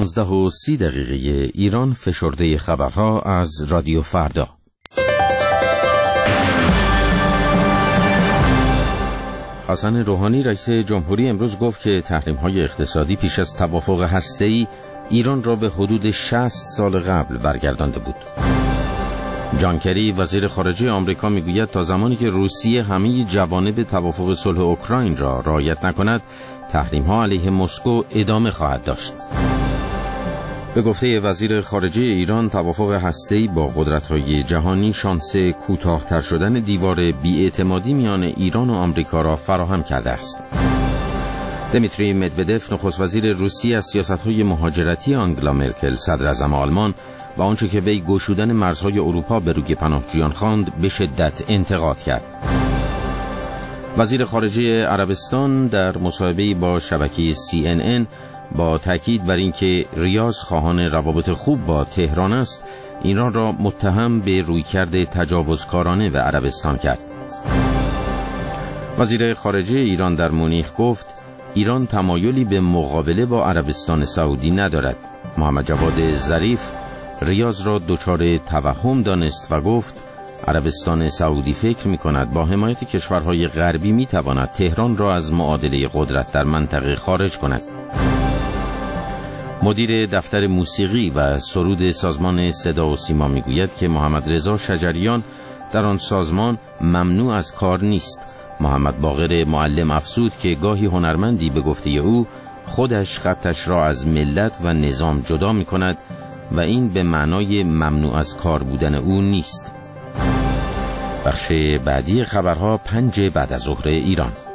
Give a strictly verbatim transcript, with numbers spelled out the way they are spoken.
پانزده و سی دقیقه ایران، فشرده خبرها از رادیو فردا. حسن روحانی رئیس جمهوری امروز گفت که تحریم‌های اقتصادی پیش از توافق هسته‌ای ایران را به حدود شصت سال قبل برگردانده بود. جان کری وزیر خارجه آمریکا میگوید تا زمانی که روسیه همه جوانب توافق صلح اوکراین را رعایت نکند، تحریم‌ها علیه مسکو ادامه خواهد داشت. به گفته وزیر خارجه ایران، توافق هسته‌ای با قدرت‌های جهانی شانس کوتاه‌تر شدن دیوار بی‌اعتمادی میان ایران و آمریکا را فراهم کرده است. دمیتری مدودف نخست وزیر روسیه از سیاست‌های مهاجرتی آنگلا مرکل صدراعظم آلمان و آنچه که وی گشودن مرزهای اروپا به روی پناهجویان خواند به شدت انتقاد کرد. وزیر خارجه عربستان در مصاحبه‌ای با شبکه سی ان ان با تاکید بر اینکه ریاض خواهان روابط خوب با تهران است، ایران را متهم به رویکرد تجاوزکارانه به عربستان کرد. وزیر خارجه ایران در مونیخ گفت ایران تمایلی به مقابله با عربستان سعودی ندارد. محمد جواد ظریف ریاض را دچار توهم دانست و گفت عربستان سعودی فکر می کند با حمایت کشورهای غربی می تواند تهران را از معادله قدرت در منطقه خارج کند. مدیر دفتر موسیقی و سرود سازمان صدا و سیما می گوید که محمد رضا شجریان در آن سازمان ممنوع از کار نیست. محمد باقر معلم افزود که گاهی هنرمندی به گفته او خودش خطش را از ملت و نظام جدا می کند و این به معنای ممنوع از کار بودن او نیست. بخش بعدی خبرها پنج بعد از ظهر ایران.